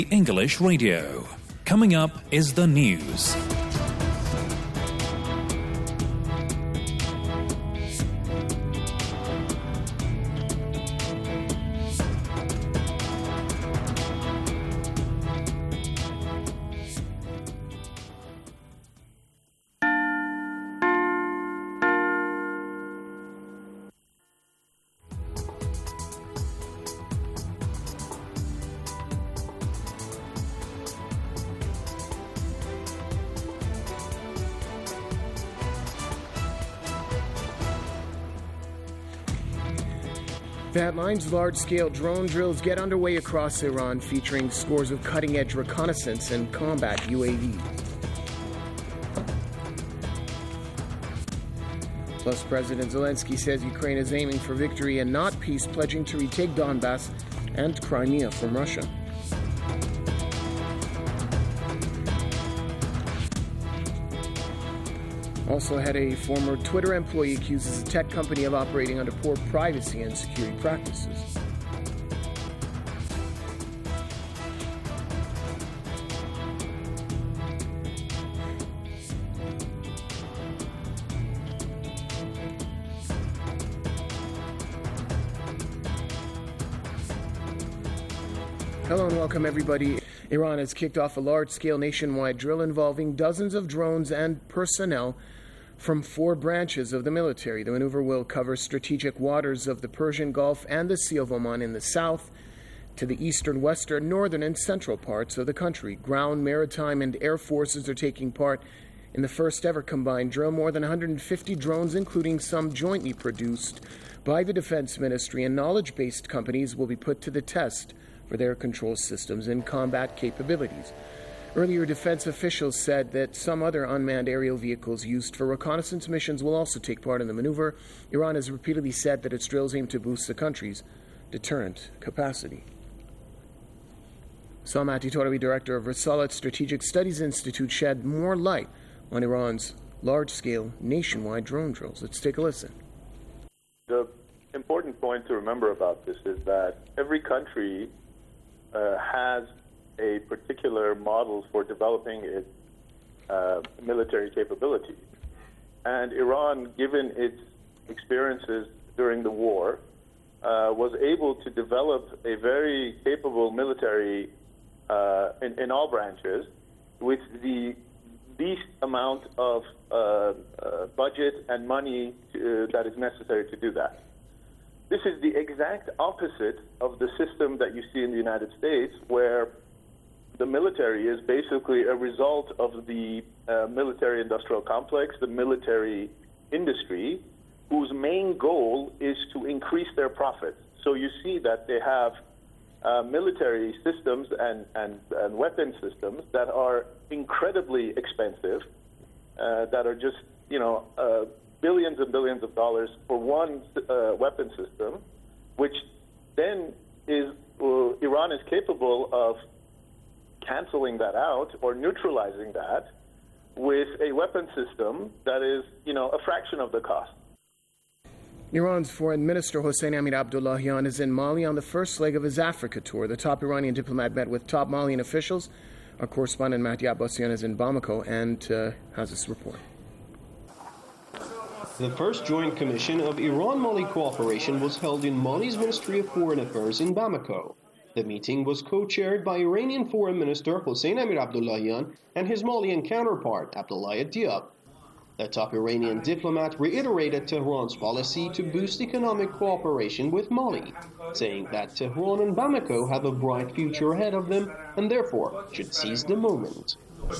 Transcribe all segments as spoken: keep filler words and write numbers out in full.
English Radio. Coming up is the news. That line's large-scale drone drills get underway across Iran, featuring scores of cutting-edge reconnaissance and combat U A Vs. Plus, President Zelensky says Ukraine is aiming for victory and not peace, pledging to retake Donbass and Crimea from Russia. Also had a former Twitter employee accuses a tech company of operating under poor privacy and security practices. Hello and welcome, everybody. Iran has kicked off a large-scale nationwide drill involving dozens of drones and personnel from four branches of the military. The maneuver will cover strategic waters of the Persian Gulf and the Sea of Oman in the south to the eastern, western, northern, and central parts of the country. Ground, maritime, and air forces are taking part in the first ever combined drill. More than one hundred fifty drones, including some jointly produced by the Defense Ministry and knowledge-based companies, will be put to the test for their control systems and combat capabilities. Earlier, defense officials said that some other unmanned aerial vehicles used for reconnaissance missions will also take part in the maneuver. Iran has repeatedly said that its drills aim to boost the country's deterrent capacity. Salmati Torabi, director of Risalat Strategic Studies Institute, shed more light on Iran's large-scale nationwide drone drills. Let's take a listen. The important point to remember about this is that every country uh, has a particular model for developing its uh, military capability. And Iran, given its experiences during the war, uh, was able to develop a very capable military uh, in, in all branches with the least amount of uh, uh, budget and money to, uh, that is necessary to do that. This is the exact opposite of the system that you see in the United States, where the military is basically a result of the uh, military-industrial complex, the military industry, whose main goal is to increase their profits. So you see that they have uh, military systems and, and, and weapon systems that are incredibly expensive, uh, that are just, you know, uh, billions and billions of dollars for one uh, weapon system, which then is, uh, Iran is capable of canceling that out or neutralizing that with a weapon system that is, you know, a fraction of the cost. Iran's Foreign Minister Hossein Amir Abdullahian is in Mali on the first leg of his Africa tour. The top Iranian diplomat met with top Malian officials. Our correspondent Mahdi Abbasian is in Bamako and uh, has this report. The first joint commission of Iran-Mali cooperation was held in Mali's Ministry of Foreign Affairs in Bamako. The meeting was co-chaired by Iranian Foreign Minister Hossein Amir Abdullahian and his Malian counterpart, Abdoulaye Diab. The top Iranian diplomat reiterated Tehran's policy to boost economic cooperation with Mali, saying that Tehran and Bamako have a bright future ahead of them and therefore should seize the moment.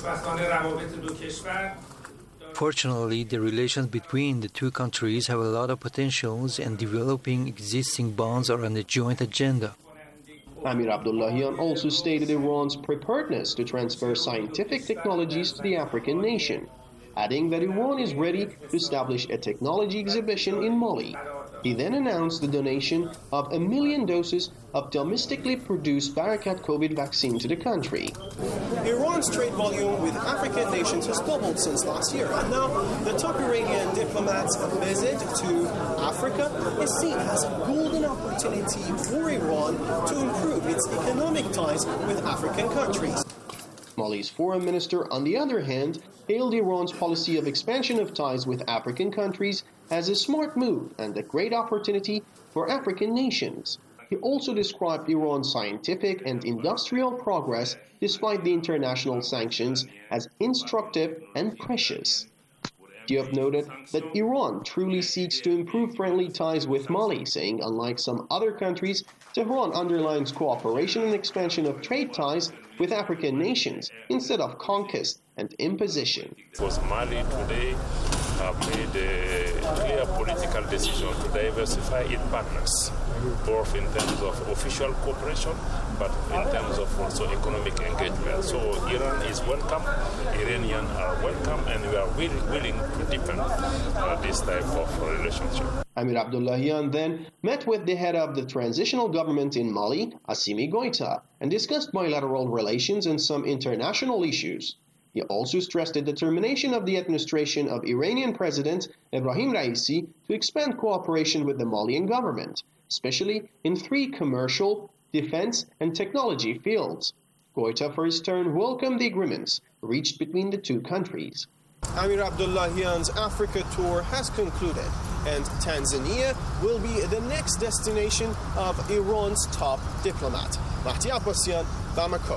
Fortunately, the relations between the two countries have a lot of potentials, and developing existing bonds are on the joint agenda. Amir Abdullahian also stated Iran's preparedness to transfer scientific technologies to the African nation, adding that Iran is ready to establish a technology exhibition in Mali. He then announced the donation of a million doses of domestically produced Barakat COVID vaccine to the country. Iran's trade volume with African nations has doubled since last year, and now the top Iranian diplomat's visit to Africa is seen as a golden opportunity opportunity for Iran to improve its economic ties with African countries. Mali's foreign minister, on the other hand, hailed Iran's policy of expansion of ties with African countries as a smart move and a great opportunity for African nations. He also described Iran's scientific and industrial progress despite the international sanctions as instructive and precious. Diop noted that Iran truly seeks to improve friendly ties with Mali, saying unlike some other countries, Tehran underlines cooperation and expansion of trade ties with African nations instead of conquest and imposition. Because Mali today have made a clear political decision to diversify its partners, both in terms of official cooperation, but in terms of also economic engagement. So Iran is welcome, Iranians are welcome, and we are really willing to deepen uh, this type of relationship. Amir Abdullahian then met with the head of the transitional government in Mali, Assimi Goïta, and discussed bilateral relations and some international issues. He also stressed the determination of the administration of Iranian President Ebrahim Raisi to expand cooperation with the Malian government, especially in three commercial, defense, and technology fields. Goïta, for his turn, welcomed the agreements reached between the two countries. Amir Abdullahian's Africa tour has concluded, and Tanzania will be the next destination of Iran's top diplomat. Mahdi Abbasian, Bamako.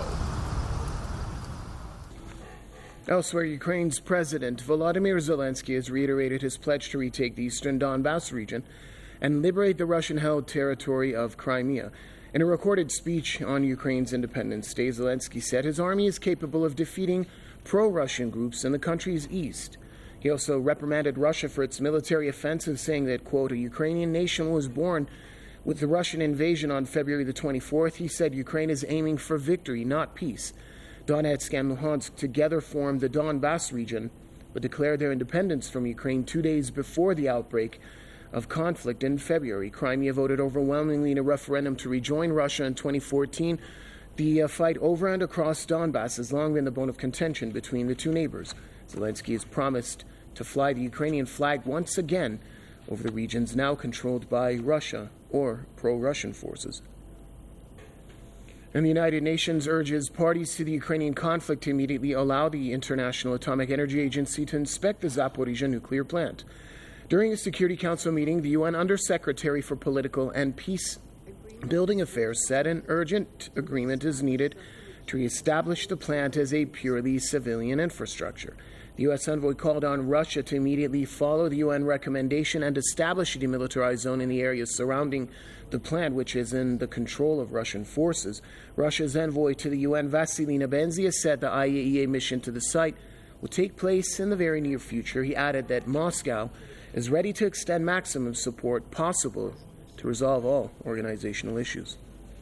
Elsewhere, Ukraine's President Volodymyr Zelensky has reiterated his pledge to retake the eastern Donbass region and liberate the Russian-held territory of Crimea. In a recorded speech on Ukraine's Independence Day, Zelensky said his army is capable of defeating pro-Russian groups in the country's east. He also reprimanded Russia for its military offensive, saying that, quote, a Ukrainian nation was born with the Russian invasion on February the twenty-fourth. He said Ukraine is aiming for victory, not peace. Donetsk and Luhansk together formed the Donbass region, but declared their independence from Ukraine two days before the outbreak of conflict in February. Crimea voted overwhelmingly in a referendum to rejoin Russia in twenty fourteen. The uh, fight over and across Donbass has long been the bone of contention between the two neighbors. Zelensky has promised to fly the Ukrainian flag once again over the regions now controlled by Russia or pro-Russian forces. And the United Nations urges parties to the Ukrainian conflict to immediately allow the International Atomic Energy Agency to inspect the Zaporizhzhia nuclear plant. During a Security Council meeting, the U N Undersecretary for Political and Peace Building Affairs said an urgent agreement is needed to reestablish the plant as a purely civilian infrastructure. The U S envoy called on Russia to immediately follow the U N recommendation and establish a demilitarized zone in the areas surrounding the plant, which is in the control of Russian forces. Russia's envoy to the U N, Vasilina Benzia, said the I A E A mission to the site will take place in the very near future. He added that Moscow is ready to extend maximum support possible to resolve all organizational issues.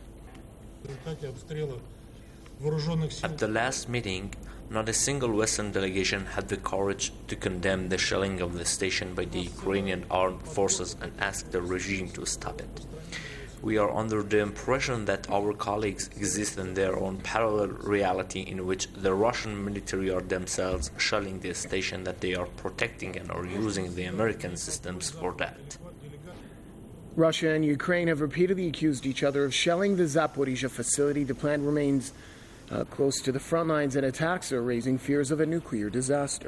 At the last meeting, not a single Western delegation had the courage to condemn the shelling of the station by the Ukrainian armed forces and ask the regime to stop it. We are under the impression that our colleagues exist in their own parallel reality in which the Russian military are themselves shelling the station that they are protecting and are using the American systems for that. Russia and Ukraine have repeatedly accused each other of shelling the Zaporizhzhia facility. The plant remains uh, close to the front lines, and attacks are raising fears of a nuclear disaster.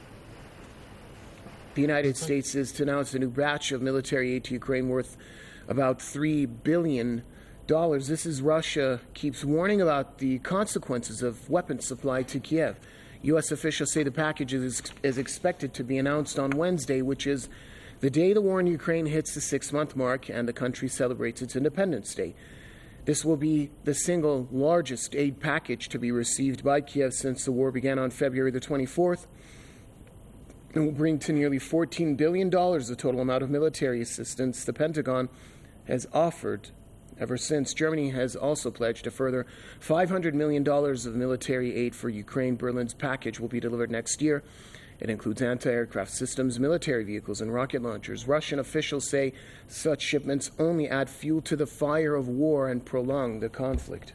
The United States is to announce a new batch of military aid to Ukraine worth about three billion dollars. This is Russia keeps warning about the consequences of weapons supply to Kiev. U S officials say the package is, is expected to be announced on Wednesday, which is the day the war in Ukraine hits the six-month mark and the country celebrates its Independence Day. This will be the single largest aid package to be received by Kiev since the war began on February the twenty-fourth. It will bring to nearly fourteen billion dollars the total amount of military assistance the Pentagon has offered ever since. Germany has also pledged a further five hundred million dollars of military aid for Ukraine. Berlin's package will be delivered next year. It includes anti-aircraft systems, military vehicles, and rocket launchers. Russian officials say such shipments only add fuel to the fire of war and prolong the conflict.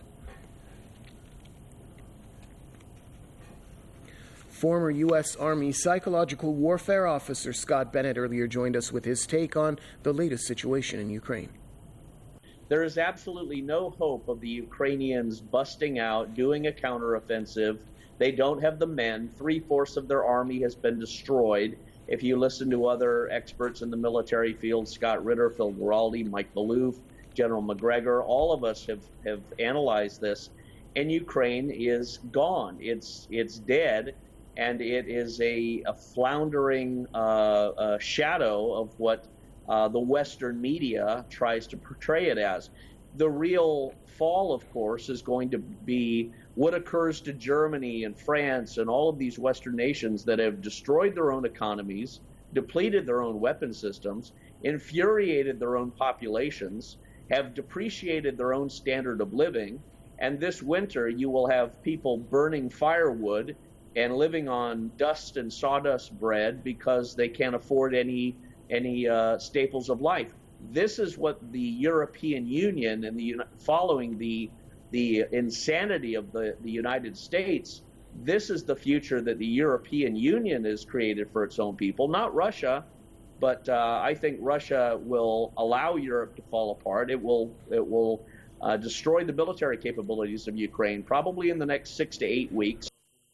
Former U S Army psychological warfare officer Scott Bennett earlier joined us with his take on the latest situation in Ukraine. There is absolutely no hope of the Ukrainians busting out, doing a counteroffensive. They don't have the men. Three-fourths of their army has been destroyed. If you listen to other experts in the military field, Scott Ritter, Phil Guaraldi, Mike Maloof, General McGregor, all of us have, have analyzed this, and Ukraine is gone. It's it's dead, and it is a, a floundering uh, uh, shadow of what uh, the Western media tries to portray it as. The real fall, of course, is going to be what occurs to Germany and France and all of these Western nations that have destroyed their own economies, depleted their own weapon systems, infuriated their own populations, have depreciated their own standard of living. And this winter, you will have people burning firewood and living on dust and sawdust bread because they can't afford any any uh, staples of life. This is what the European Union and the following the the insanity of the, the United States, this is the future that the European Union has created for its own people, not Russia. But uh, I think Russia will allow Europe to fall apart. It will it will uh, destroy the military capabilities of Ukraine, probably in the next six to eight weeks.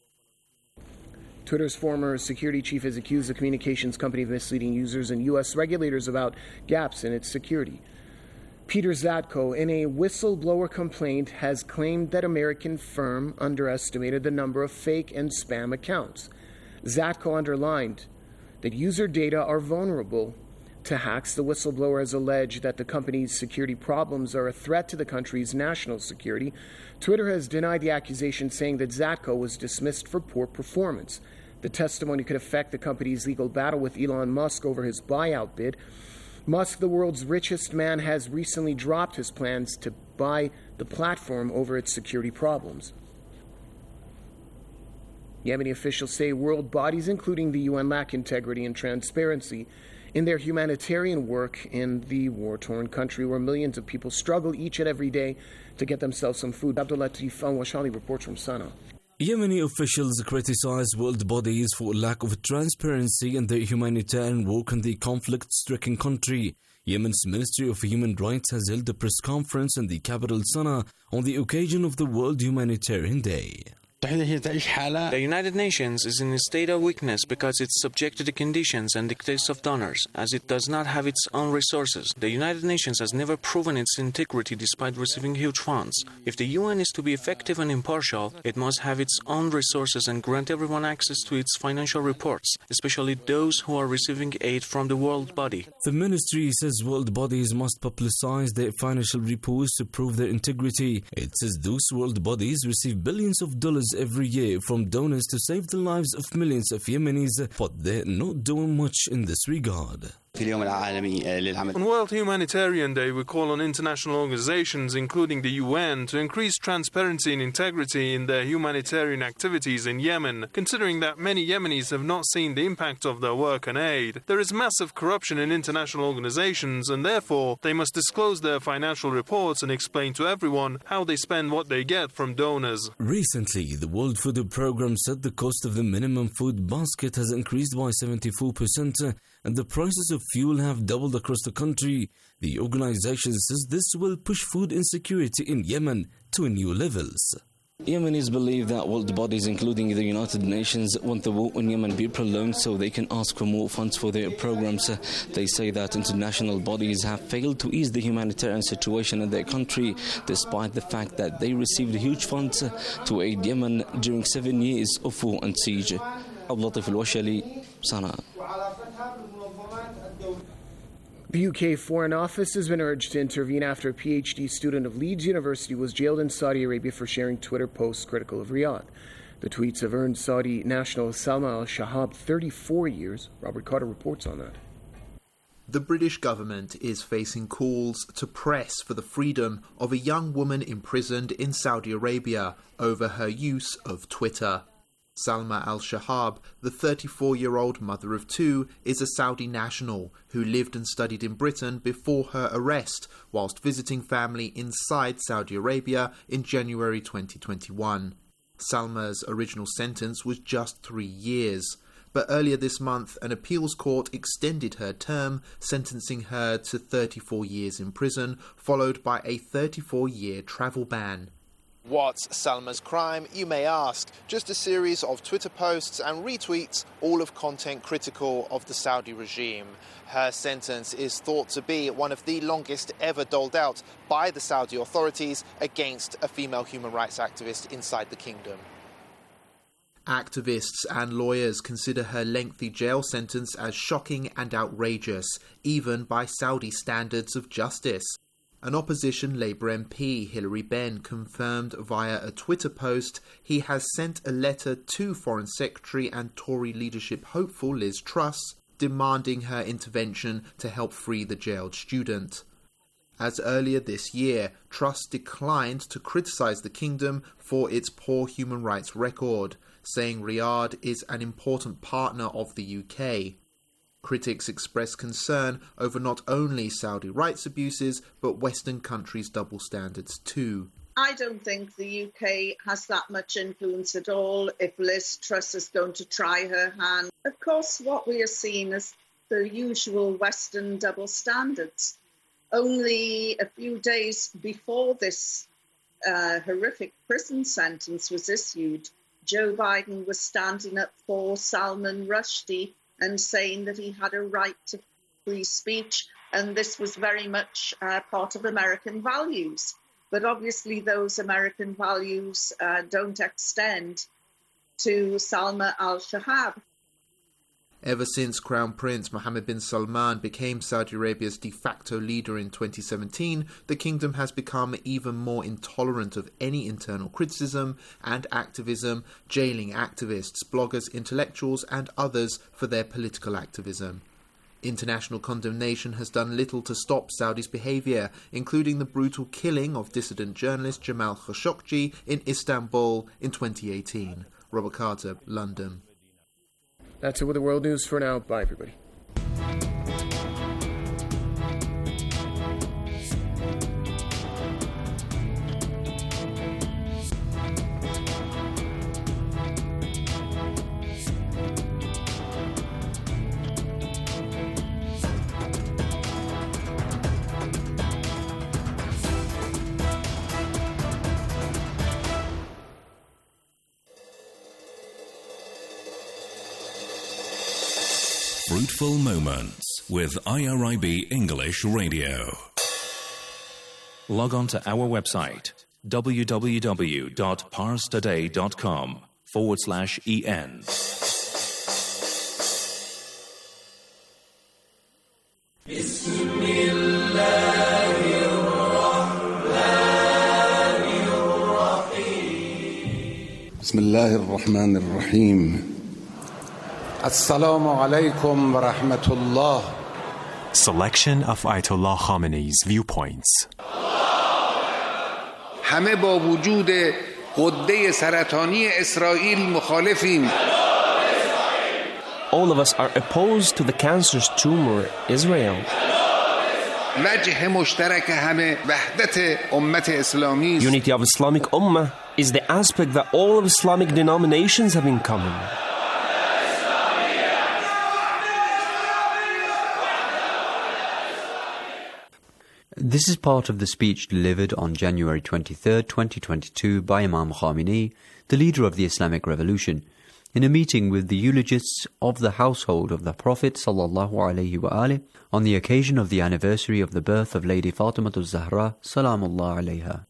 Twitter's former security chief has accused the communications company of misleading users and U S regulators about gaps in its security. Peter Zatko, in a whistleblower complaint, has claimed that American firm underestimated the number of fake and spam accounts. Zatko underlined that user data are vulnerable to hacks. The whistleblower has alleged that the company's security problems are a threat to the country's national security. Twitter has denied the accusation, saying that Zatko was dismissed for poor performance. The testimony could affect the company's legal battle with Elon Musk over his buyout bid. Musk, the world's richest man, has recently dropped his plans to buy the platform over its security problems. Yemeni officials say world bodies, including the U N, lack integrity and transparency in their humanitarian work in the war-torn country where millions of people struggle each and every day to get themselves some food. Abdul Latif Al-Washali reports from Sana'a. Yemeni officials criticize world bodies for lack of transparency in their humanitarian work in the conflict-stricken country. Yemen's Ministry of Human Rights has held a press conference in the capital Sana'a on the occasion of the World Humanitarian Day. The United Nations is in a state of weakness because it's subject to the conditions and dictates of donors, as it does not have its own resources. The United Nations has never proven its integrity despite receiving huge funds. If the U N is to be effective and impartial, it must have its own resources and grant everyone access to its financial reports, especially those who are receiving aid from the world body. The ministry says world bodies must publicize their financial reports to prove their integrity. It says those world bodies receive billions of dollars every year from donors to save the lives of millions of Yemenis, but they're not doing much in this regard. On World Humanitarian Day, we call on international organizations, including the U N, to increase transparency and integrity in their humanitarian activities in Yemen, considering that many Yemenis have not seen the impact of their work and aid. There is massive corruption in international organizations, and therefore they must disclose their financial reports and explain to everyone how they spend what they get from donors. Recently, the World Food Programme said the cost of the minimum food basket has increased by seventy-four percent, and the prices of fuel have doubled across the country. The organization says this will push food insecurity in Yemen to new levels. Yemenis believe that world bodies, including the United Nations, want the war in Yemen be prolonged so they can ask for more funds for their programs. They say that international bodies have failed to ease the humanitarian situation in their country, despite the fact that they received huge funds to aid Yemen during seven years of war and siege. Abdul Latif Al-Washali, Sana'a. The U K Foreign Office has been urged to intervene after a PhD student of Leeds University was jailed in Saudi Arabia for sharing Twitter posts critical of Riyadh. The tweets have earned Saudi national Salma al-Shahab thirty-four years. Robert Carter reports on that. The British government is facing calls to press for the freedom of a young woman imprisoned in Saudi Arabia over her use of Twitter. Salma al-Shahab, the thirty-four-year-old mother of two, is a Saudi national who lived and studied in Britain before her arrest whilst visiting family inside Saudi Arabia in January twenty twenty-one. Salma's original sentence was just three years. But earlier this month, an appeals court extended her term, sentencing her to thirty-four years in prison, followed by a thirty-four year travel ban. What's Salma's crime, you may ask? Just a series of Twitter posts and retweets, all of content critical of the Saudi regime. Her sentence is thought to be one of the longest ever doled out by the Saudi authorities against a female human rights activist inside the kingdom. Activists and lawyers consider her lengthy jail sentence as shocking and outrageous, even by Saudi standards of justice. An opposition Labour M P, Hilary Benn, confirmed via a Twitter post he has sent a letter to Foreign Secretary and Tory leadership hopeful Liz Truss demanding her intervention to help free the jailed student. As earlier this year, Truss declined to criticise the kingdom for its poor human rights record, saying Riyadh is an important partner of the U K. Critics express concern over not only Saudi rights abuses, but Western countries' double standards too. I don't think the U K has that much influence at all if Liz Truss is going to try her hand. Of course, what we are seeing is the usual Western double standards. Only a few days before this uh, horrific prison sentence was issued, Joe Biden was standing up for Salman Rushdie and saying that he had a right to free speech, and this was very much uh, part of American values. But obviously those American values uh, don't extend to Salma al-Shahab. Ever since Crown Prince Mohammed bin Salman became Saudi Arabia's de facto leader in twenty seventeen, the kingdom has become even more intolerant of any internal criticism and activism, jailing activists, bloggers, intellectuals and others for their political activism. International condemnation has done little to stop Saudi's behaviour, including the brutal killing of dissident journalist Jamal Khashoggi in Istanbul in twenty eighteen. Robert Carter, London. That's it with the world news for now. Bye, everybody. Fruitful Moments with I R I B English Radio. Log on to our website www.parstoday.com forward slash en. بسم الله الرحمن الرحيم Assalamu alaikum wa rahmatullah. Selection of Ayatollah Khamenei's viewpoints. همه با وجود غده سرطانی اسرائیل مخالفیم. All of us are opposed to the cancerous tumor Israel. وجه مشترک همه وحدت امت اسلامی. Unity of Islamic Ummah is the aspect that all of Islamic denominations have in common. This is part of the speech delivered on January twenty-third, twenty twenty-two by Imam Khamenei, the leader of the Islamic Revolution, in a meeting with the eulogists of the household of the Prophet sallallahu alaihi wasallam on the occasion of the anniversary of the birth of Lady Fatimah Zahra salamullah alaiha.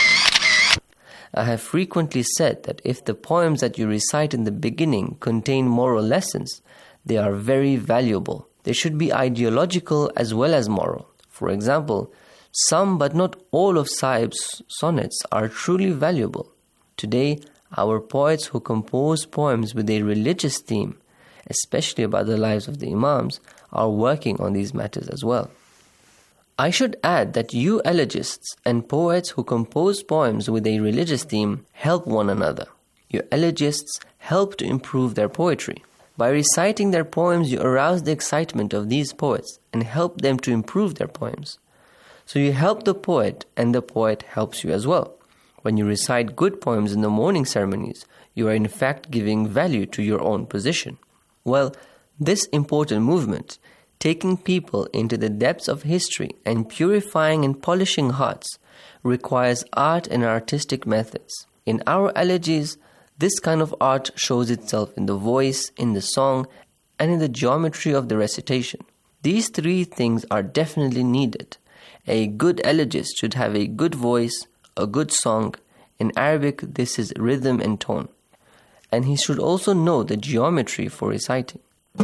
I have frequently said that if the poems that you recite in the beginning contain moral lessons, they are very valuable. They should be ideological as well as moral. For example, some but not all of Sahib's sonnets are truly valuable. Today, our poets who compose poems with a religious theme, especially about the lives of the Imams, are working on these matters as well. I should add that you elegists and poets who compose poems with a religious theme help one another. Your elegists help to improve their poetry. By reciting their poems, you arouse the excitement of these poets and help them to improve their poems. So you help the poet, and the poet helps you as well. When you recite good poems in the morning ceremonies, you are in fact giving value to your own position. Well, this important movement, taking people into the depths of history and purifying and polishing hearts, requires art and artistic methods. In our elegies, this kind of art shows itself in the voice, in the song, and in the geometry of the recitation. These three things are definitely needed. A good elegist should have a good voice, a good song. In Arabic, this is rhythm and tone. And he should also know the geometry for reciting.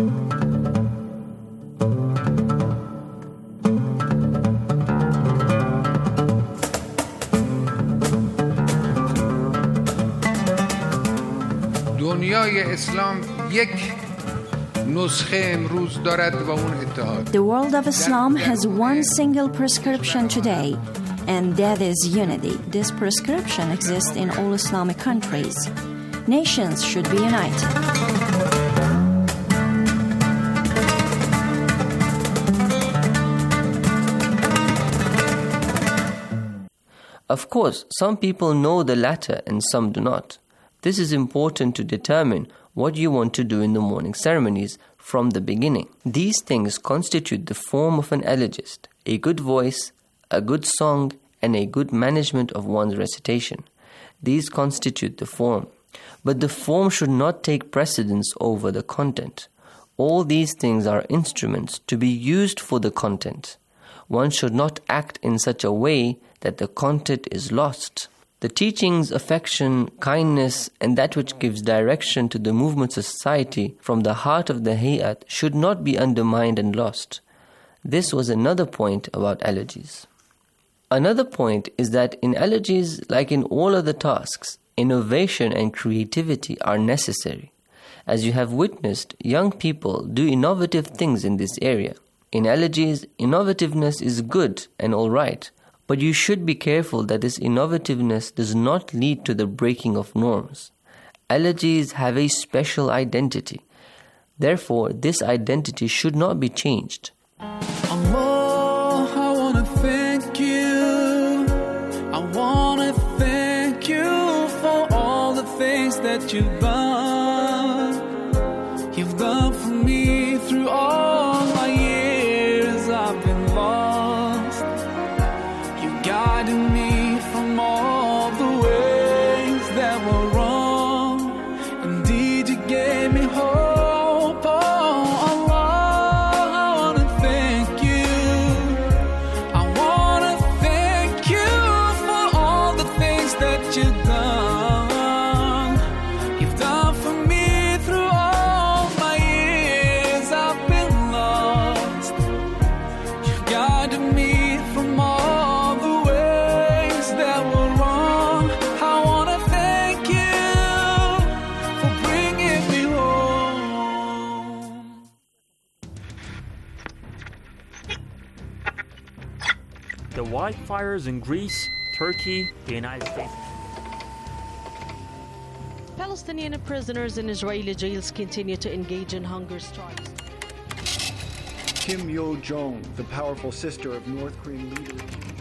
دنیای اسلام یک نسخه امروز دارد و اون اتحاد. The world of Islam has one single prescription today, and that is unity. This prescription exists in all Islamic countries. Nations should be united. Of course, some people know the latter and some do not. This is important to determine what you want to do in the morning ceremonies from the beginning. These things constitute the form of an elegist: a good voice, a good song, and a good management of one's recitation. These constitute the form. But the form should not take precedence over the content. All these things are instruments to be used for the content. One should not act in such a way that the content is lost. The teachings, affection, kindness, and that which gives direction to the movements of society from the heart of the hayat should not be undermined and lost. This was another point about elegies. Another point is that in elegies, like in all other tasks, innovation and creativity are necessary. As you have witnessed, young people do innovative things in this area. In elegies, innovativeness is good and all right, but you should be careful that this innovativeness does not lead to the breaking of norms. Elegies have a special identity. Therefore, this identity should not be changed. Allah, I want to thank you. I want to thank you for all the things that you've done. You've done for me through all my years I've been lost. You guided me from all the ways that were wrong. Indeed, you gave me hope. Oh, Allah, I want to thank you. I want to thank you for all the things that you've done. You've done for me through all my years I've been lost. You guided me from all the ways that were wrong. I want to thank you for bringing me home. The wildfires in Greece, Turkey, the United States. Palestinian prisoners in Israeli jails continue to engage in hunger strikes. Kim Yo-jong, the powerful sister of North Korean leader.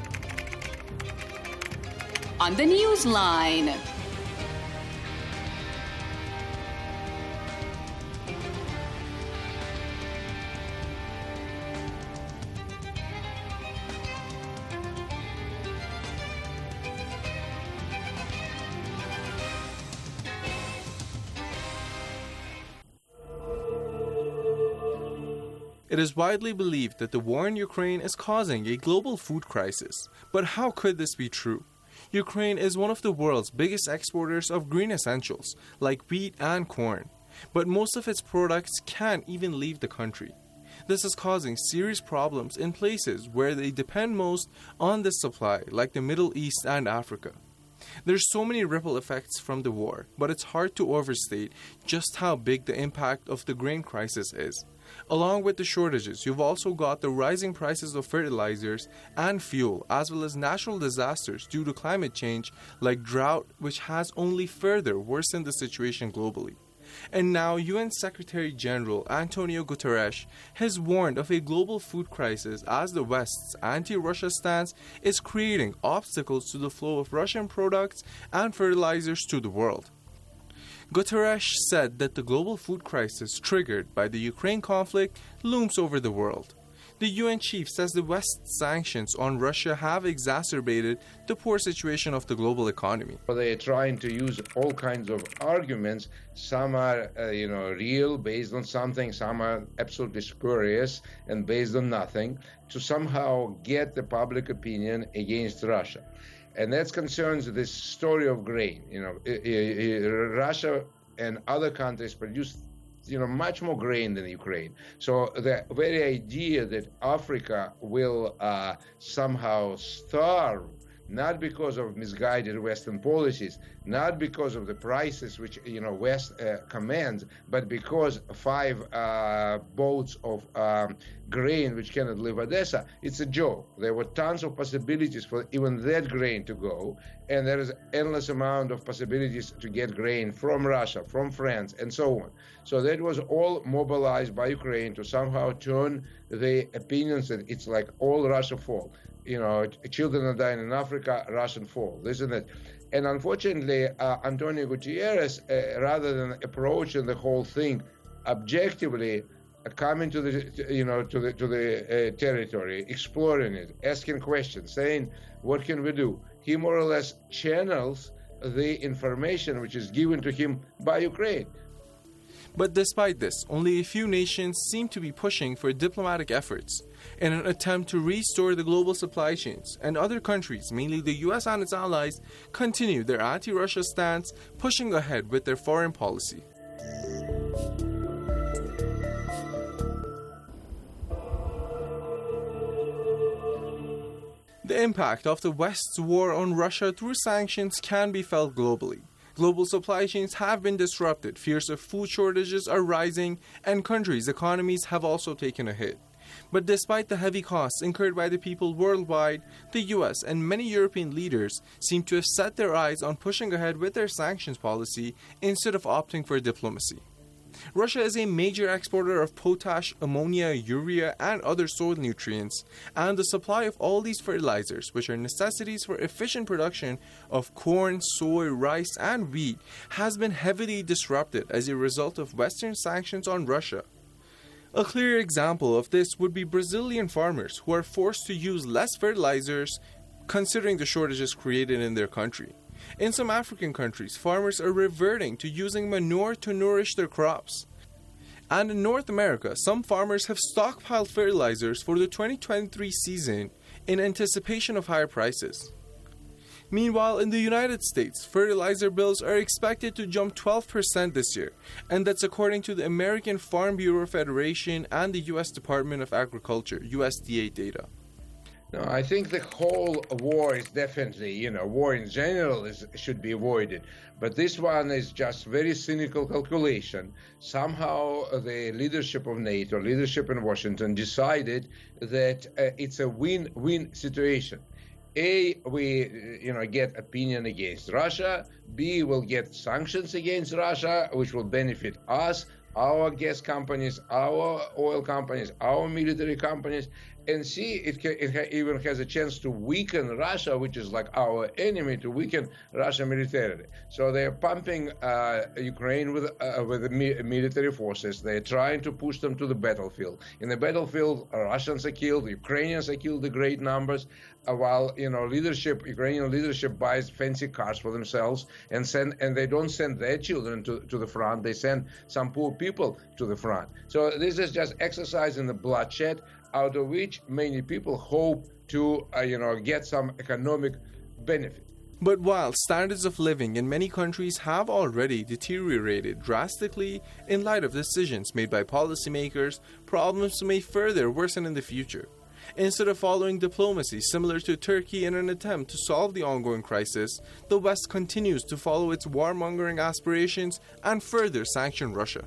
On the Newsline. It is widely believed that the war in Ukraine is causing a global food crisis. But how could this be true? Ukraine is one of the world's biggest exporters of green essentials, like wheat and corn. But most of its products can't even leave the country. This is causing serious problems in places where they depend most on this supply, like the Middle East and Africa. There's so many ripple effects from the war, but it's hard to overstate just how big the impact of the grain crisis is. Along with the shortages, you've also got the rising prices of fertilizers and fuel, as well as natural disasters due to climate change like drought, which has only further worsened the situation globally. And now U N Secretary General Antonio Guterres has warned of a global food crisis as the West's anti-Russia stance is creating obstacles to the flow of Russian products and fertilizers to the world. Guterres said that the global food crisis triggered by the Ukraine conflict looms over the world. The U N chief says the West's sanctions on Russia have exacerbated the poor situation of the global economy. They're trying to use all kinds of arguments. Some are, uh, you know, real, based on something. Some are absolutely spurious and based on nothing, to somehow get the public opinion against Russia. And that concerns this story of grain. You know, it, it, it, Russia and other countries produce you know, much more grain than Ukraine. So the very idea that Africa will uh, somehow starve, not because of misguided Western policies, not because of the prices which, you know, West uh, commands, but because five uh, boats of um, grain which cannot leave Odessa, it's a joke. There were tons of possibilities for even that grain to go, and there is endless amount of possibilities to get grain from Russia, from France, and so on. So that was all mobilized by Ukraine to somehow turn the opinions that it's like all Russia fault. You know, children are dying in Africa, Russian fault, isn't it? And unfortunately, uh, Antonio Guterres, uh, rather than approaching the whole thing objectively, uh, coming to the, you know, to the to the uh, territory, exploring it, asking questions, saying, "What can we do?" He more or less channels the information which is given to him by Ukraine. But despite this, only a few nations seem to be pushing for diplomatic efforts in an attempt to restore the global supply chains, and other countries, mainly the U S and its allies, continue their anti-Russia stance, pushing ahead with their foreign policy. The impact of the West's war on Russia through sanctions can be felt globally. Global supply chains have been disrupted, fears of food shortages are rising, and countries' economies have also taken a hit. But despite the heavy costs incurred by the people worldwide, the U S and many European leaders seem to have set their eyes on pushing ahead with their sanctions policy instead of opting for diplomacy. Russia is a major exporter of potash, ammonia, urea, and other soil nutrients, and the supply of all these fertilizers, which are necessities for efficient production of corn, soy, rice, and wheat, has been heavily disrupted as a result of Western sanctions on Russia. A clear example of this would be Brazilian farmers who are forced to use less fertilizers considering the shortages created in their country. In some African countries, farmers are reverting to using manure to nourish their crops. And in North America, some farmers have stockpiled fertilizers for the twenty twenty-three season in anticipation of higher prices. Meanwhile, in the United States, fertilizer bills are expected to jump twelve percent this year, and that's according to the American Farm Bureau Federation and the U S Department of Agriculture, U S D A data. No, I think the whole war is definitely, you know, war in general is, should be avoided. But this one is just very cynical calculation. Somehow the leadership of NATO, leadership in Washington decided that uh, it's a win-win situation. A, we, you know, get opinion against Russia. B, we'll get sanctions against Russia, which will benefit us, our gas companies, our oil companies, our military companies. And C, it, ca- it ha- even has a chance to weaken Russia, which is like our enemy, to weaken Russia militarily. So they're pumping uh, Ukraine with uh, with the mi- military forces. They're trying to push them to the battlefield. In the battlefield, Russians are killed, Ukrainians are killed in great numbers, uh, while you know leadership, Ukrainian leadership buys fancy cars for themselves and send, and they don't send their children to, to the front. They send some poor people to the front. So this is just exercise in the bloodshed, out of which many people hope to, uh, you know, get some economic benefit. But while standards of living in many countries have already deteriorated drastically in light of decisions made by policymakers, problems may further worsen in the future. Instead of following diplomacy similar to Turkey in an attempt to solve the ongoing crisis, the West continues to follow its warmongering aspirations and further sanction Russia.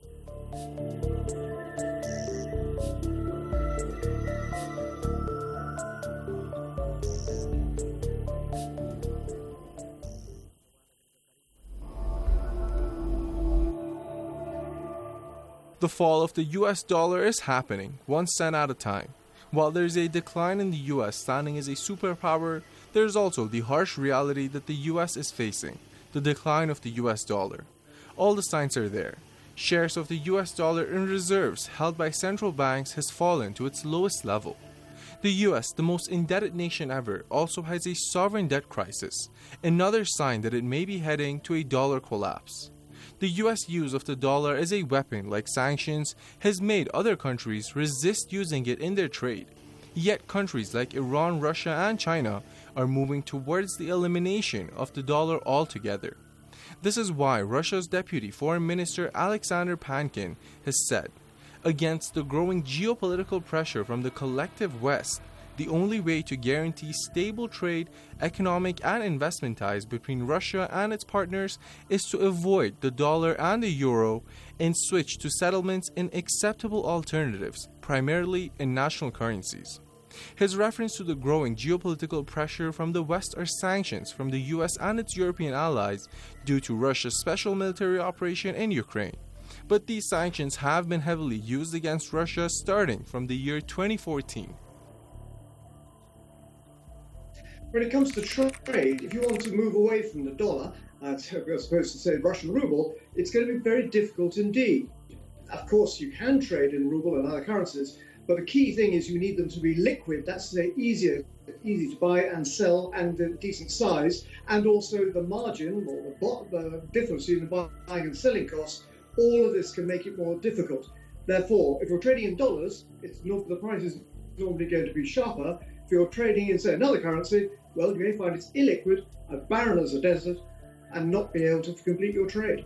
The fall of the U S dollar is happening, one cent at a time. While there is a decline in the U S standing as a superpower, there is also the harsh reality that the U S is facing, the decline of the U S dollar. all the signs are there. Shares of the U S dollar in reserves held by central banks has fallen to its lowest level. The U S, the most indebted nation ever, also has a sovereign debt crisis, another sign that it may be heading to a dollar collapse. The U S use of the dollar as a weapon, like sanctions, has made other countries resist using it in their trade. Yet countries like Iran, Russia, and China are moving towards the elimination of the dollar altogether. This is why Russia's Deputy Foreign Minister Alexander Pankin has said, against the growing geopolitical pressure from the collective West, the only way to guarantee stable trade, economic and investment ties between Russia and its partners is to avoid the dollar and the euro and switch to settlements in acceptable alternatives, primarily in national currencies. His reference to the growing geopolitical pressure from the West are sanctions from the U S and its European allies due to Russia's special military operation in Ukraine. But these sanctions have been heavily used against Russia starting from the year twenty fourteen. When it comes to trade, if you want to move away from the dollar, uh, we're supposed to say Russian ruble, it's going to be very difficult indeed. Of course, you can trade in ruble and other currencies, but the key thing is you need them to be liquid. That's to say easier, easy to buy and sell and a decent size, and also the margin or the, the difference between the buying and selling costs. All of this can make it more difficult. Therefore, if you're trading in dollars, it's not, the price is normally going to be sharper. If you're trading in, say, another currency, well, you may find it's illiquid, as barren as a desert, and not be able to complete your trade.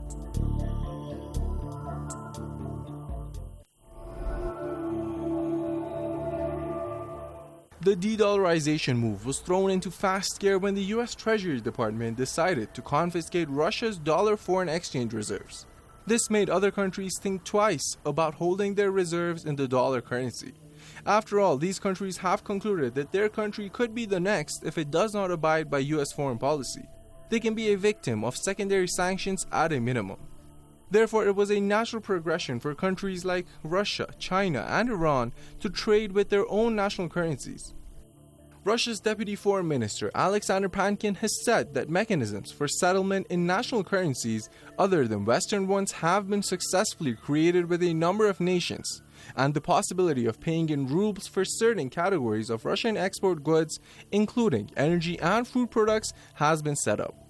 The de-dollarization move was thrown into fast gear when the U S Treasury Department decided to confiscate Russia's dollar foreign exchange reserves. This made other countries think twice about holding their reserves in the dollar currency. After all, these countries have concluded that their country could be the next if it does not abide by U S foreign policy. They can be a victim of secondary sanctions at a minimum. Therefore, it was a natural progression for countries like Russia, China, and Iran to trade with their own national currencies. Russia's Deputy Foreign Minister Alexander Pankin has said that mechanisms for settlement in national currencies other than Western ones have been successfully created with a number of nations, and the possibility of paying in rubles for certain categories of Russian export goods, including energy and food products, has been set up.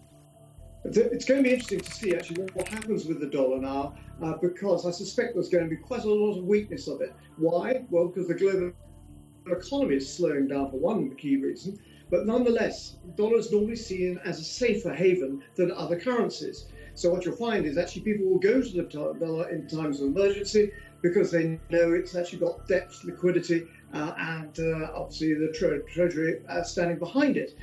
It's going to be interesting to see actually what happens with the dollar now, uh, because I suspect there's going to be quite a lot of weakness of it. Why? Well, because the global economy is slowing down for one key reason, but nonetheless, the dollar is normally seen as a safer haven than other currencies. So what you'll find is actually people will go to the dollar in times of emergency because they know it's actually got depth, liquidity, uh, and uh, obviously the tre- treasury uh, standing behind it.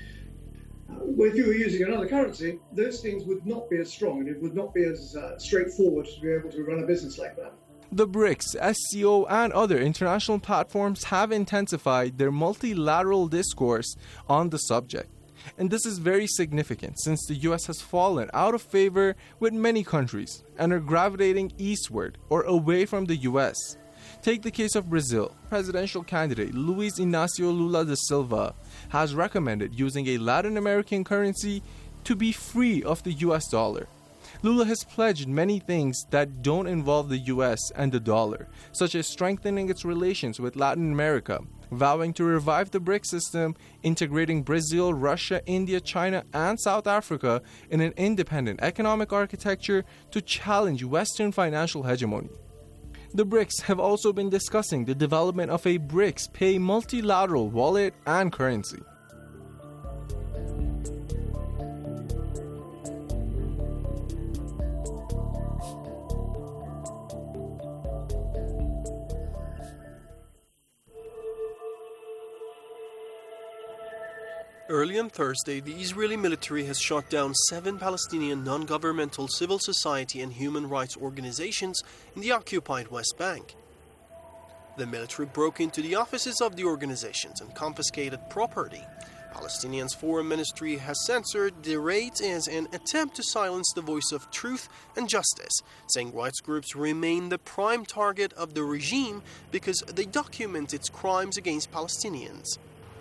Uh, if you were using another currency, those things would not be as strong and it would not be as uh, straightforward to be able to run a business like that. The BRICS, S C O, and other international platforms have intensified their multilateral discourse on the subject. And this is very significant since the U S has fallen out of favor with many countries and are gravitating eastward or away from the U S. Take the case of Brazil. Presidential candidate Luiz Inácio Lula da Silva has recommended using a Latin American currency to be free of the U S dollar. Lula has pledged many things that don't involve the U S and the dollar, such as strengthening its relations with Latin America, vowing to revive the BRICS system, integrating Brazil, Russia, India, China, and South Africa in an independent economic architecture to challenge Western financial hegemony. The BRICS have also been discussing the development of a BRICS Pay multilateral wallet and currency. Early on Thursday, the Israeli military has shot down seven Palestinian non-governmental civil society and human rights organizations in the occupied West Bank. The military broke into the offices of the organizations and confiscated property. Palestinian's foreign ministry has censored the raids as an attempt to silence the voice of truth and justice, saying rights groups remain the prime target of the regime because they document its crimes against Palestinians.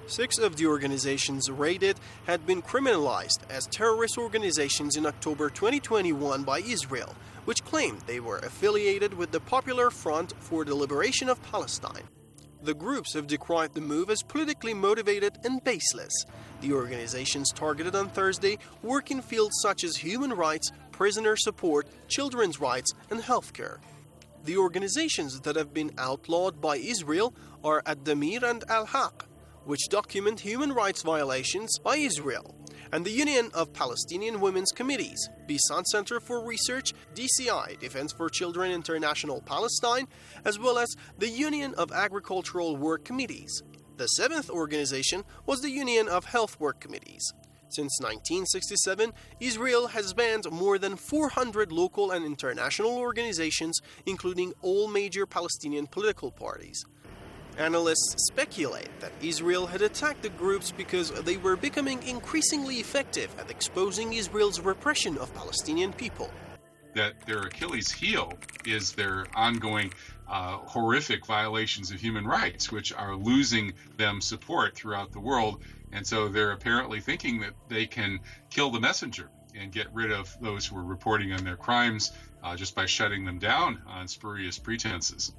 Six of the organizations raided had been criminalized as terrorist organizations in October twenty twenty-one by Israel, which claimed they were affiliated with the Popular Front for the Liberation of Palestine. The groups have decried the move as politically motivated and baseless. The organizations targeted on Thursday work in fields such as human rights, prisoner support, children's rights, and healthcare. The organizations that have been outlawed by Israel are Ad-Damir and Al-Haq, which document human rights violations by Israel, and the Union of Palestinian Women's Committees, Bisan Center for Research, D C I, Defense for Children International Palestine, as well as the Union of Agricultural Work Committees. The seventh organization was the Union of Health Work Committees. Since nineteen sixty-seven, Israel has banned more than four hundred local and international organizations, including all major Palestinian political parties. Analysts speculate that Israel had attacked the groups because they were becoming increasingly effective at exposing Israel's repression of Palestinian people. That their Achilles heel is their ongoing uh, horrific violations of human rights, which are losing them support throughout the world. And so they're apparently thinking that they can kill the messenger and get rid of those who are reporting on their crimes uh, just by shutting them down on spurious pretenses.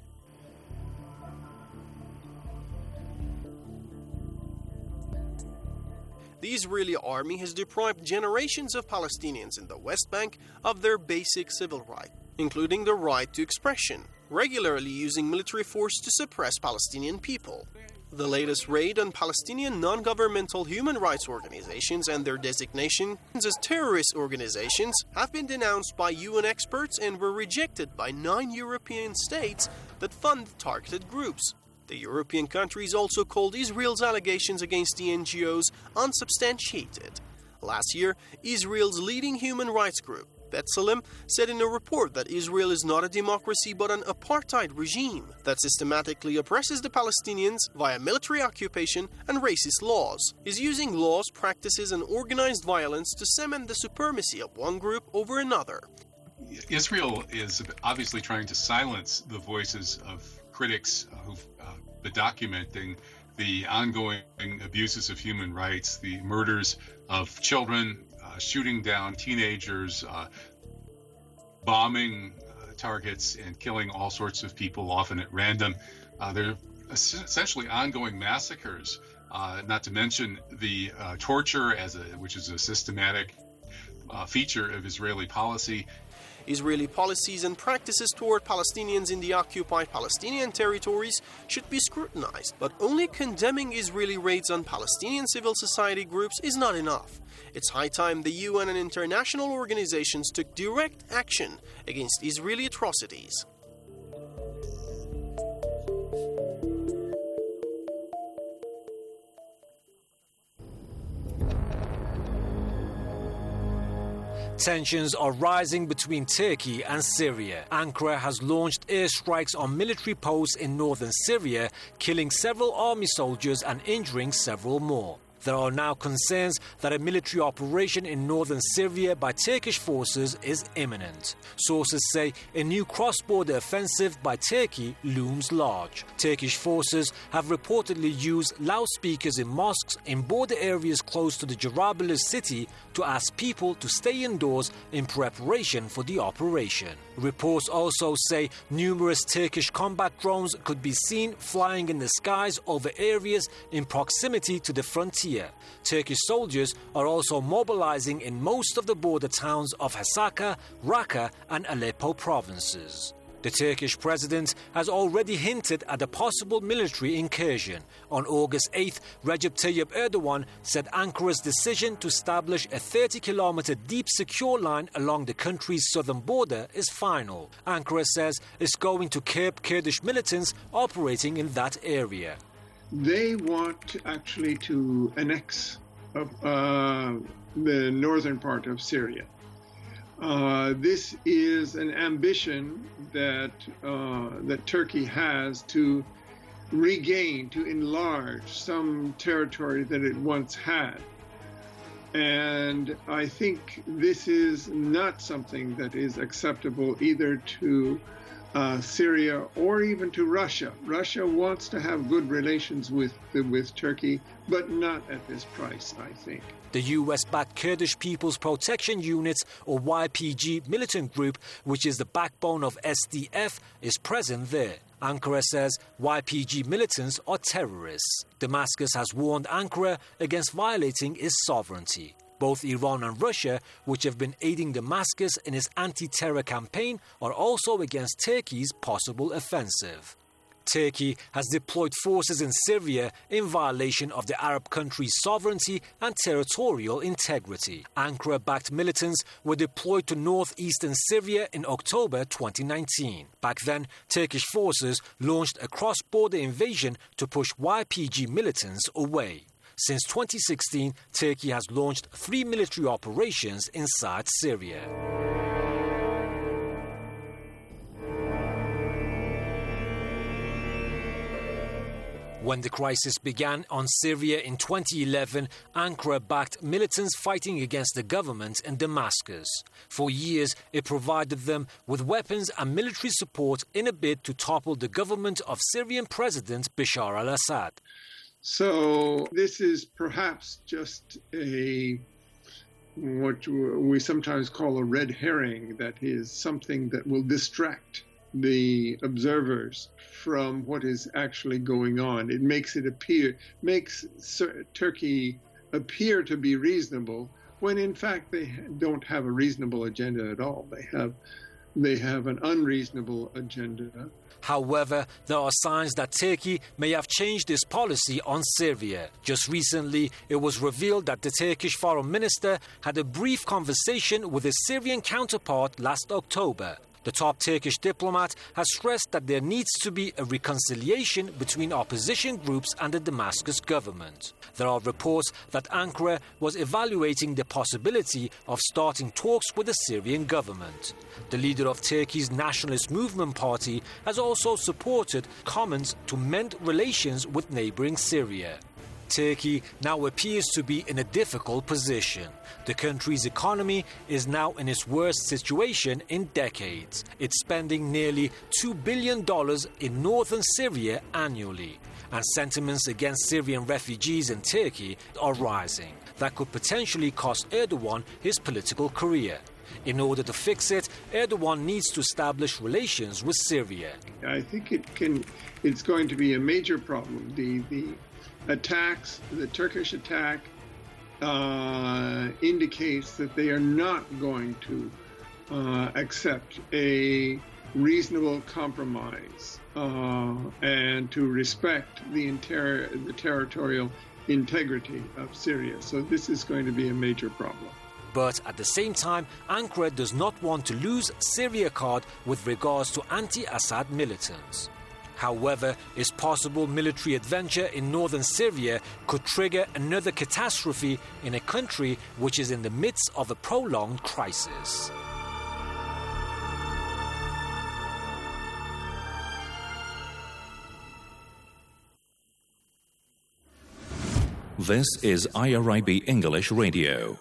The Israeli army has deprived generations of Palestinians in the West Bank of their basic civil rights, including the right to expression, regularly using military force to suppress Palestinian people. The latest raid on Palestinian non-governmental human rights organizations and their designations as terrorist organizations have been denounced by U N experts and were rejected by nine European states that fund targeted groups. The European countries also called Israel's allegations against the N G Os unsubstantiated. Last year, Israel's leading human rights group, B'Tselem, said in a report that Israel is not a democracy but an apartheid regime that systematically oppresses the Palestinians via military occupation and racist laws, is using laws, practices, and organized violence to cement the supremacy of one group over another. Israel is obviously trying to silence the voices of critics who've uh, been documenting the ongoing abuses of human rights, the murders of children, uh, shooting down teenagers, uh, bombing uh, targets, and killing all sorts of people, often at random. Uh, they're essentially ongoing massacres, uh, not to mention the uh, torture, as a, which is a systematic uh, feature of Israeli policy. Israeli policies and practices toward Palestinians in the occupied Palestinian territories should be scrutinized, but only condemning Israeli raids on Palestinian civil society groups is not enough. It's high time the U N and international organizations took direct action against Israeli atrocities. Tensions are rising between Turkey and Syria. Ankara has launched airstrikes on military posts in northern Syria, killing several army soldiers and injuring several more. There are now concerns that a military operation in northern Syria by Turkish forces is imminent. Sources say a new cross-border offensive by Turkey looms large. Turkish forces have reportedly used loudspeakers in mosques in border areas close to the Jarablus city to ask people to stay indoors in preparation for the operation. Reports also say numerous Turkish combat drones could be seen flying in the skies over areas in proximity to the frontier. Turkish soldiers are also mobilizing in most of the border towns of Hasaka, Raqqa and Aleppo provinces. The Turkish president has already hinted at a possible military incursion. On August eighth, Recep Tayyip Erdogan said Ankara's decision to establish a thirty kilometer deep secure line along the country's southern border is final. Ankara says it's going to curb Kurdish militants operating in that area. They want actually to annex uh, the northern part of Syria. Uh, this is an ambition that uh, that Turkey has to regain, to enlarge some territory that it once had. And I think this is not something that is acceptable either to Uh, Syria or even to Russia. Russia wants to have good relations with with Turkey. but not at this price, I think. The U S-backed Kurdish People's Protection Unit, or Y P G militant group, which is the backbone of S D F, is present there. Ankara says Y P G militants are terrorists. Damascus has warned Ankara against violating its sovereignty. Both Iran and Russia, which have been aiding Damascus in its anti-terror campaign, are also against Turkey's possible offensive. Turkey has deployed forces in Syria in violation of the Arab country's sovereignty and territorial integrity. Ankara-backed militants were deployed to northeastern Syria in October twenty nineteen. Back then, Turkish forces launched a cross-border invasion to push Y P G militants away. Since twenty sixteen, Turkey has launched three military operations inside Syria. When the crisis began on Syria in twenty eleven, Ankara backed militants fighting against the government in Damascus. For years, it provided them with weapons and military support in a bid to topple the government of Syrian President Bashar al-Assad. So this is perhaps just a what we sometimes call a red herring, that is something that will distract the observers from what is actually going on. It makes it appear, makes Turkey appear to be reasonable when in fact they don't have a reasonable agenda at all. They have, they have an unreasonable agenda. However, there are signs that Turkey may have changed its policy on Syria. Just recently, it was revealed that the Turkish foreign minister had a brief conversation with his Syrian counterpart last October. The top Turkish diplomat has stressed that there needs to be a reconciliation between opposition groups and the Damascus government. There are reports that Ankara was evaluating the possibility of starting talks with the Syrian government. The leader of Turkey's Nationalist Movement Party has also supported comments to mend relations with neighboring Syria. Turkey now appears to be in a difficult position. The country's economy is now in its worst situation in decades. It's spending nearly two billion dollars in northern Syria annually. And sentiments against Syrian refugees in Turkey are rising. That could potentially cost Erdogan his political career. In order to fix it, Erdogan needs to establish relations with Syria. I think it can. It's going to be a major problem. The the attacks, the Turkish attack, uh, indicates that they are not going to uh, accept a reasonable compromise uh, and to respect the, inter- the territorial integrity of Syria. So this is going to be a major problem. But at the same time, Ankara does not want to lose Syria card with regards to anti-Assad militants. However, its possible military adventure in northern Syria could trigger another catastrophe in a country which is in the midst of a prolonged crisis. This is I R I B English Radio.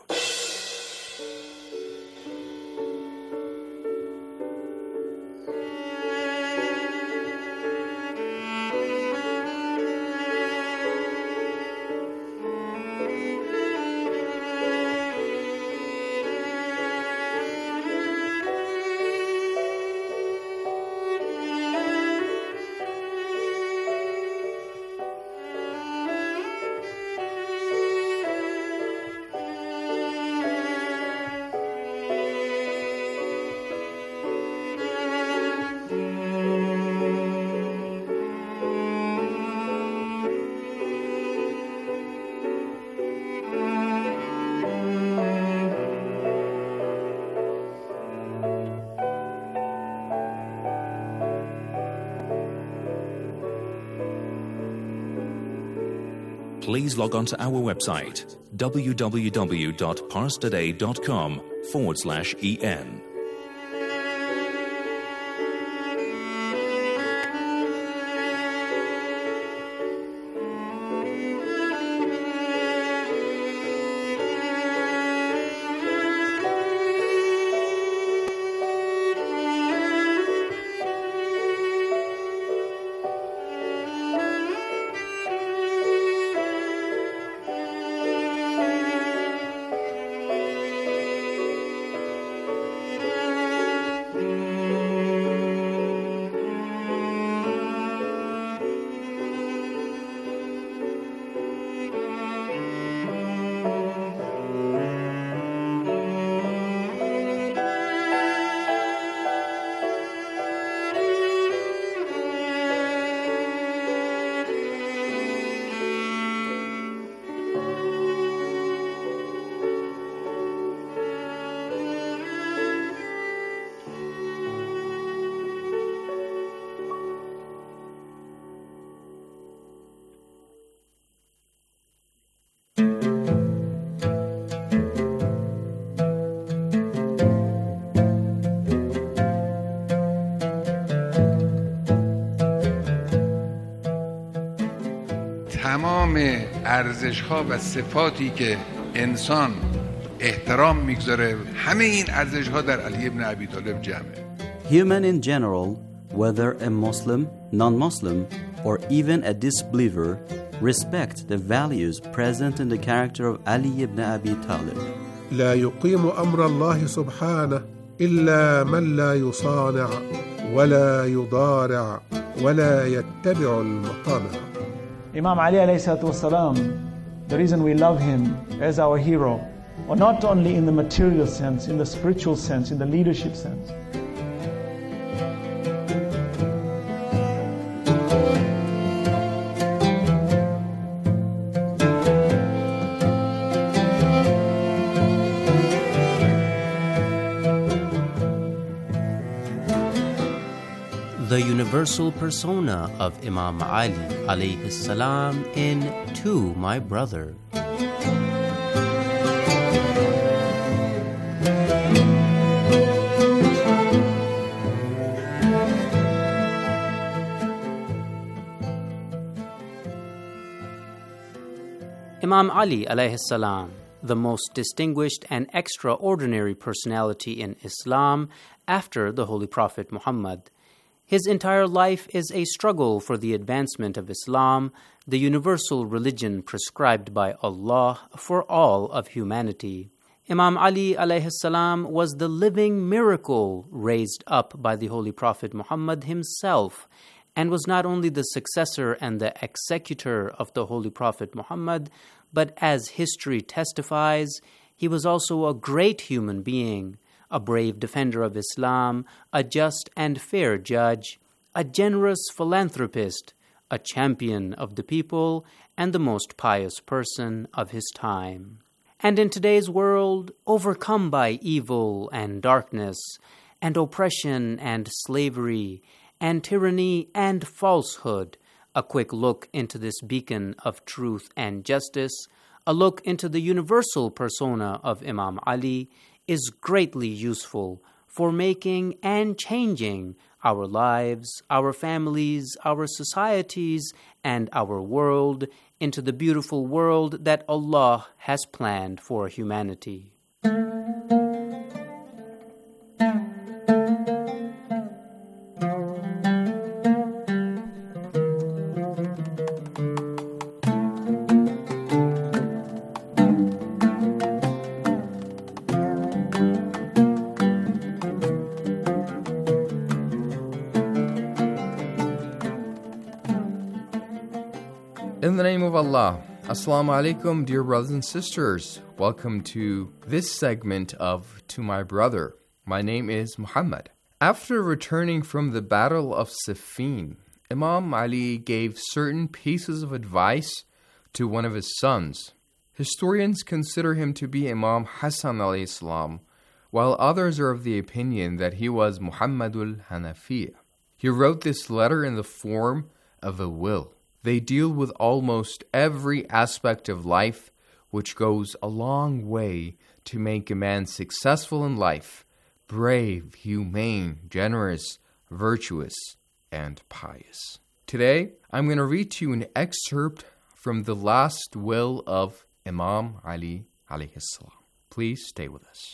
Please log on to our website, www.parstoday.com forward slash en. تمام ارزش‌ها و صفاتی که انسان احترام میگذاره همه این ارزش‌ها در علی ابن ابی طالب جمعه. Human in general, whether a Muslim, non-Muslim, or even a disbeliever, respect the values present in the character of Ali ibn Abi Talib. لا يقيم أمر الله سبحانه إلا من لا يصانع ولا يضارع ولا يتبع المطامع. Imam Ali alayhi salatu wasalam, the reason we love him as our hero, or not only in the material sense, in the spiritual sense, in the leadership sense. The universal persona of Imam Ali alayhi salam in To My Brother. Imam Ali alayhi salam, the most distinguished and extraordinary personality in Islam after the Holy Prophet Muhammad. His entire life is a struggle for the advancement of Islam, the universal religion prescribed by Allah for all of humanity. Imam Ali alayhi salam was the living miracle raised up by the Holy Prophet Muhammad himself, and was not only the successor and the executor of the Holy Prophet Muhammad, but as history testifies, he was also a great human being, a brave defender of Islam, a just and fair judge, a generous philanthropist, a champion of the people, and the most pious person of his time. And in today's world, overcome by evil and darkness, and oppression and slavery, and tyranny and falsehood, a quick look into this beacon of truth and justice, a look into the universal persona of Imam Ali, is greatly useful for making and changing our lives, our families, our societies, and our world into the beautiful world that Allah has planned for humanity. In the name of Allah, Assalamu alaikum, dear brothers and sisters. Welcome to this segment of To My Brother. My name is Muhammad. After returning from the Battle of Siffin, Imam Ali gave certain pieces of advice to one of his sons. Historians consider him to be Imam Hassan alayhi salam, while others are of the opinion that he was Muhammadul Hanafiya. He wrote this letter in the form of a will. They deal with almost every aspect of life, which goes a long way to make a man successful in life, brave, humane, generous, virtuous, and pious. Today, I'm going to read to you an excerpt from the last will of Imam Ali alayhi salam. Please stay with us.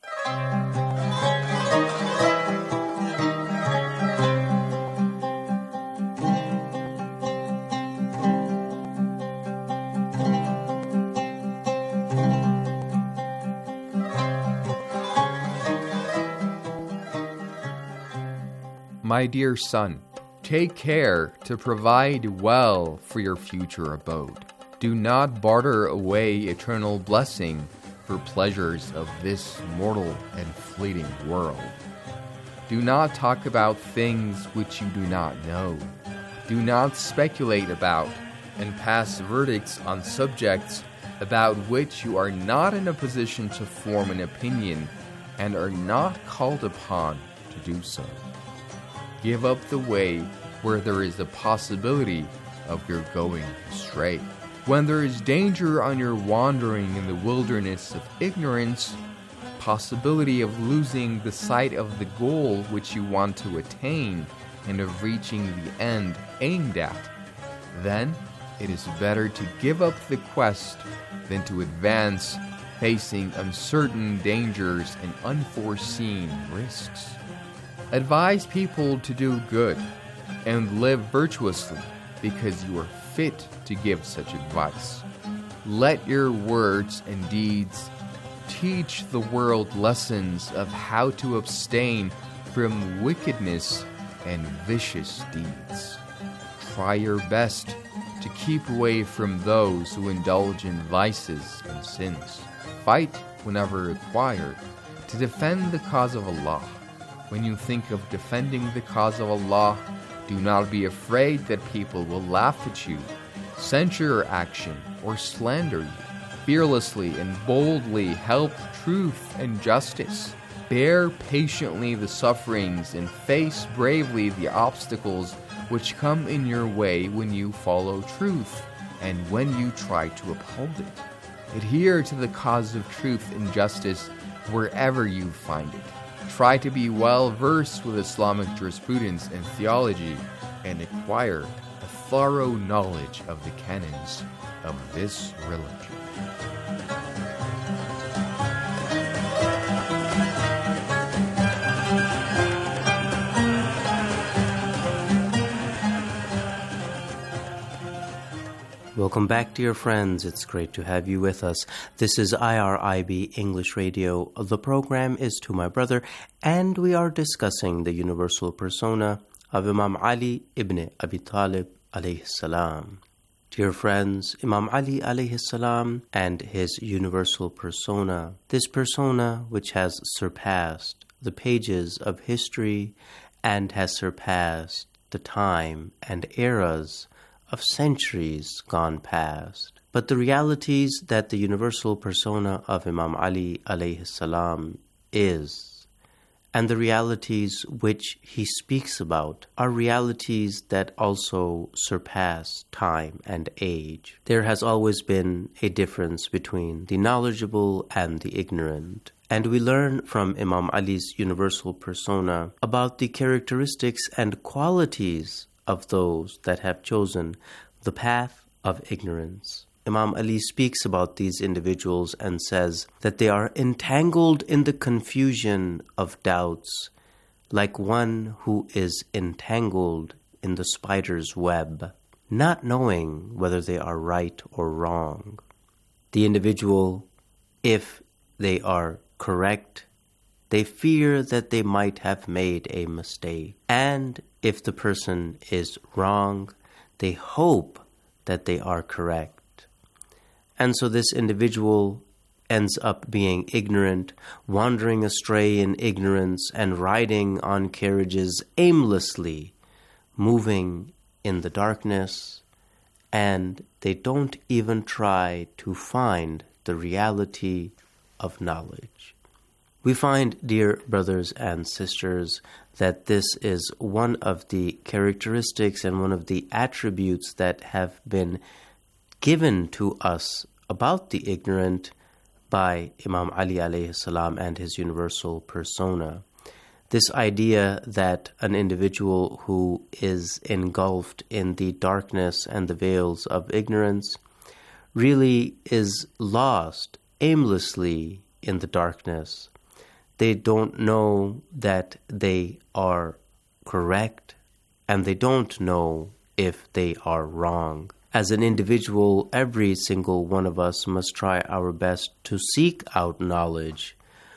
My dear son, take care to provide well for your future abode. Do not barter away eternal blessing for pleasures of this mortal and fleeting world. Do not talk about things which you do not know. Do not speculate about and pass verdicts on subjects about which you are not in a position to form an opinion and are not called upon to do so. Give up the way where there is a possibility of your going astray. When there is danger on your wandering in the wilderness of ignorance, possibility of losing the sight of the goal which you want to attain and of reaching the end aimed at, then it is better to give up the quest than to advance facing uncertain dangers and unforeseen risks. Advise people to do good and live virtuously because you are fit to give such advice. Let your words and deeds teach the world lessons of how to abstain from wickedness and vicious deeds. Try your best to keep away from those who indulge in vices and sins. Fight whenever required to defend the cause of Allah. When you think of defending the cause of Allah, do not be afraid that people will laugh at you, censure your action, or slander you. Fearlessly and boldly help truth and justice. Bear patiently the sufferings and face bravely the obstacles which come in your way when you follow truth and when you try to uphold it. Adhere to the cause of truth and justice wherever you find it. Try to be well versed with Islamic jurisprudence and theology and acquire a thorough knowledge of the canons of this religion. Welcome back, dear friends. It's great to have you with us. This is I R I B English Radio. The program is To My Brother, and we are discussing the universal persona of Imam Ali ibn Abi Talib alayhi salam. Dear friends, Imam Ali alayhi salam and his universal persona, this persona which has surpassed the pages of history and has surpassed the time and eras of centuries gone past. But the realities that the universal persona of Imam Ali alayhi salam is, and the realities which he speaks about, are realities that also surpass time and age. There has always been a difference between the knowledgeable and the ignorant. And we learn from Imam Ali's universal persona about the characteristics and qualities of those that have chosen the path of ignorance. Imam Ali speaks about these individuals and says that they are entangled in the confusion of doubts, like one who is entangled in the spider's web, not knowing whether they are right or wrong. The individual, if they are correct, they fear that they might have made a mistake. And if the person is wrong, they hope that they are correct. And so this individual ends up being ignorant, wandering astray in ignorance, and riding on carriages aimlessly, moving in the darkness, and they don't even try to find the reality of knowledge. We find, dear brothers and sisters, that this is one of the characteristics and one of the attributes that have been given to us about the ignorant by Imam Ali alayhi salam and his universal persona. This idea that an individual who is engulfed in the darkness and the veils of ignorance really is lost aimlessly in the darkness. They don't know that they are correct, and they don't know if they are wrong. As an individual, every single one of us must try our best to seek out knowledge,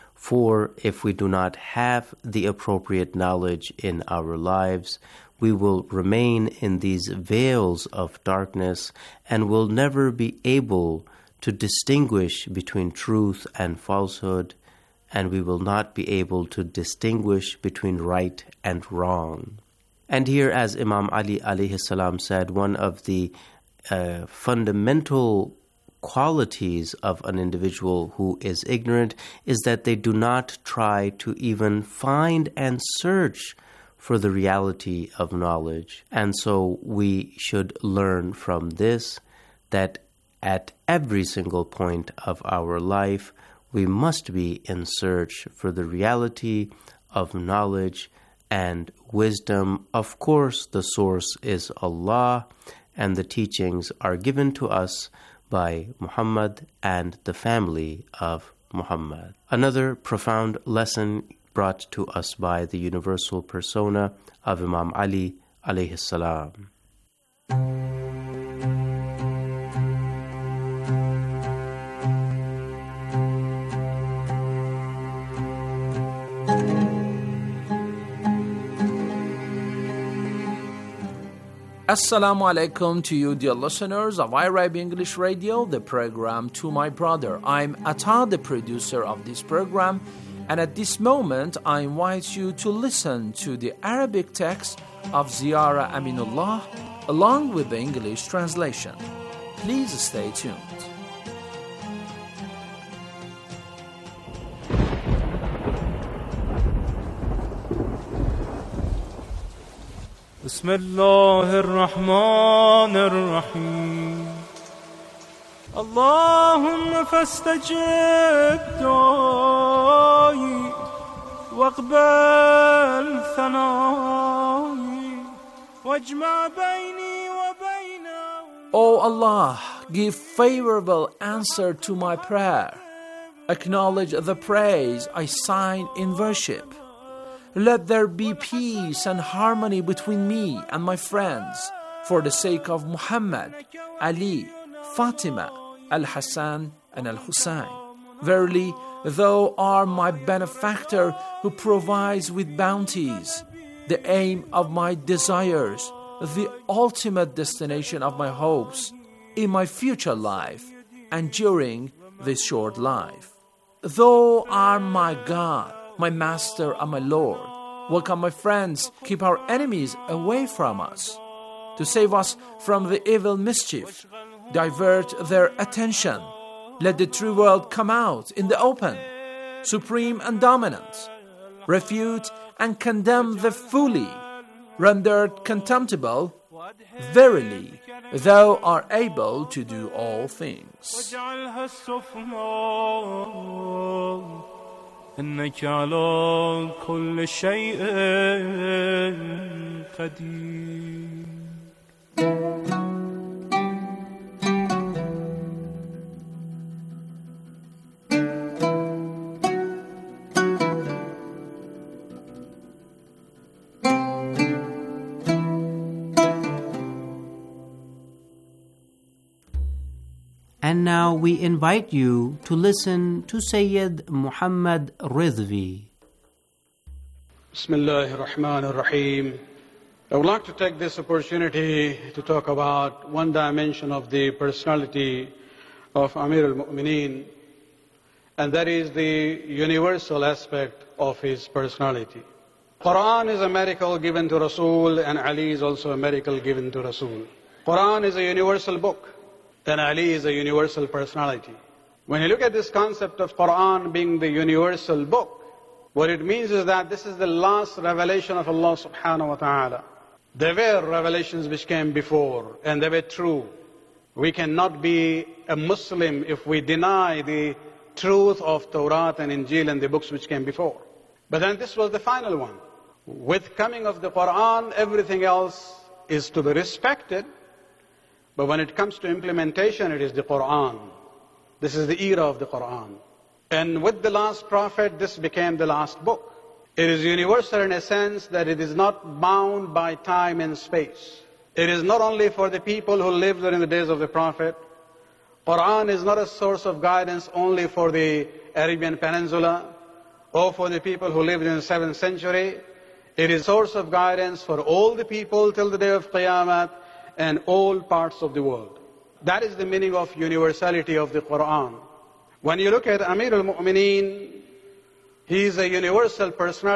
for if we do not have the appropriate knowledge in our lives, we will remain in these veils of darkness and will never be able to distinguish between truth and falsehood, and we will not be able to distinguish between right and wrong. And here, as Imam Ali alayhi salam said, one of the uh, fundamental qualities of an individual who is ignorant is that they do not try to even find and search for the reality of knowledge. And so we should learn from this that at every single point of our life, we must be in search for the reality of knowledge and wisdom. Of course, the source is Allah, and the teachings are given to us by Muhammad and the family of Muhammad. Another profound lesson brought to us by the universal persona of Imam Ali alayhi salam. Assalamu alaikum to you, dear listeners of I R I B English Radio, the program To My Brother. I'm Atta, the producer of this program, and at this moment I invite you to listen to the Arabic text of Ziyara Aminullah along with the English translation. Please stay tuned. بسم الله الرحمن الرحيم اللهم فاستجب دعائي واقبل ثنائي واجمع بيني وبين O Allah, give favorable answer to my prayer. Acknowledge the praise I sign in worship. Let there be peace and harmony between me and my friends for the sake of Muhammad, Ali, Fatima, Al-Hassan, and Al-Hussein. Verily, thou art my benefactor who provides with bounties, the aim of my desires, the ultimate destination of my hopes in my future life and during this short life. Thou art my God, my Master and my Lord. Welcome my friends, keep our enemies away from us. To save us from the evil mischief, divert their attention. Let the true world come out in the open, supreme and dominant. Refute and condemn the fully, rendered contemptible. Verily, thou art able to do all things. إنك على كل شيء قدير. And now we invite you to listen to Sayyid Muhammad Ridvi. Bismillahir Rahmanir Rahim. I would like to take this opportunity to talk about one dimension of the personality of Amir al-Mu'mineen, and that is the universal aspect of his personality. Quran is a miracle given to Rasul, and Ali is also a miracle given to Rasul. Quran is a universal book, and Ali is a universal personality. When you look at this concept of Quran being the universal book, what it means is that this is the last revelation of Allah subhanahu wa ta'ala. There were revelations which came before, and they were true. We cannot be a Muslim if we deny the truth of Torah and Injil and the books which came before. But then this was the final one. With coming of the Quran, everything else is to be respected. But when it comes to implementation, it is the Quran. This is the era of the Quran. And with the last prophet, this became the last book. It is universal in a sense that it is not bound by time and space. It is not only for the people who lived during the days of the prophet. Quran is not a source of guidance only for the Arabian Peninsula or for the people who lived in the seventh century. It is a source of guidance for all the people till the day of Qiyamah and all parts of the world. That is the meaning of universality of the Quran. When you look at Amir al-Mu'mineen, he is a universal personality.